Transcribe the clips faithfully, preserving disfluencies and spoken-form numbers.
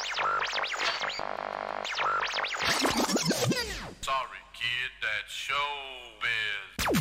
Sorry, kid, that's showbiz.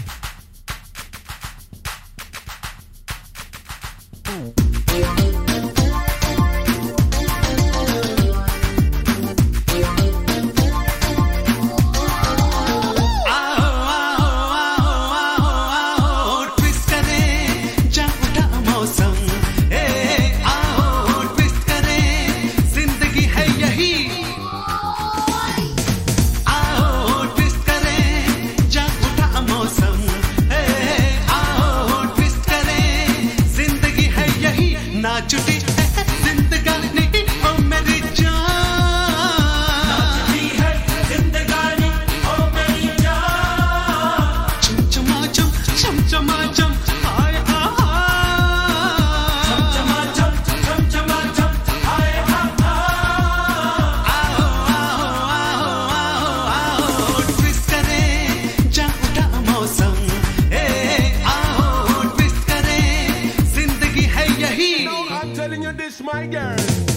छुट्टी है जिंदगानी ओ मेरी जान, छुट्टी है जिंदगानी ओ मेरी जान। चमचमा चम चमचमा चम हाय हाय, चमचमा चम चमचमा चम हाय हाय। आओ आओ आओ आओ आओ ट्विस्ट करे जा उठा मौसम, ए आओ ट्विस्ट करे जिंदगी है यही। I'm telling you this, my girl.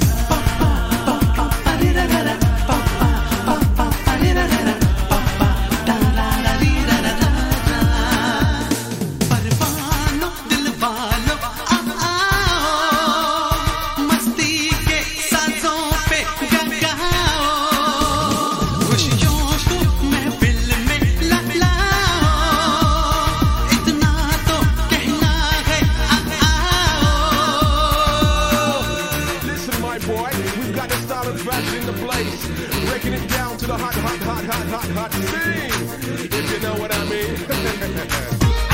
परवानो दिल वालो आओ, मस्ती के साजों पे गाओ, खुशियों को महफिल में लाओ, इतना तो कहना है आओ। Listen, my boy, we've got the style of tracks in the place, breaking it down to the hot, hot, hot, hot, hot, hot, hot scene, if you know what I mean.